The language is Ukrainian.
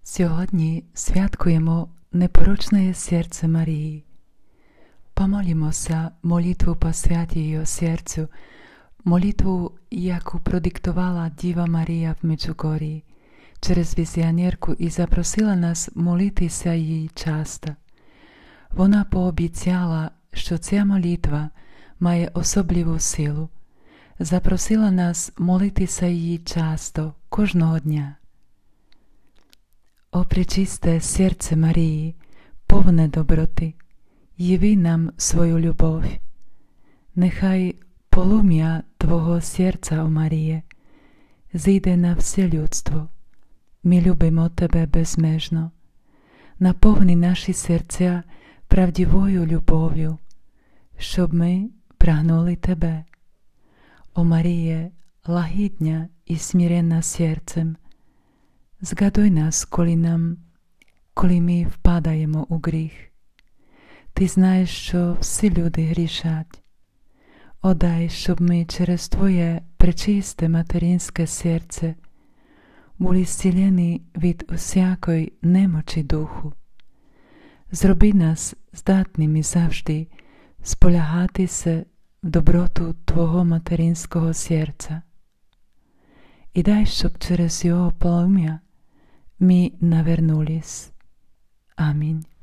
Сьогодні святкуємо непорочне серце Марії. Помолімося молитву по святію серцю, молитву, яку продиктувала Діва Марія в Меджугорі через візіонерку і запросила нас молитися їй часто. Вона пообіцяла, що ця молитва має особливу силу. Запросила нас молитися їй часто, кожного дня. О пречисте серце Марії, повне доброти, яви нам свою любов. Нехай полум'я Твого серця, о Маріє, зійде на все людство. Ми любимо Тебе безмежно. Наповни наші серця правдивою любов'ю, щоб ми прагнули Тебе. О Маріє, лагідня і смиренна серцем, згадуй нас, коли ми впадаємо у гріх. Ти знаєш, що всі люди грішать. О, дай, щоб ми через Твоє пречисте материнське серце були зцілені від усякої немочі духу. Зроби нас здатними завжди сполягатися в доброту Твого материнського серця. І дай, щоб через його полум'я ми навернулись. Амінь.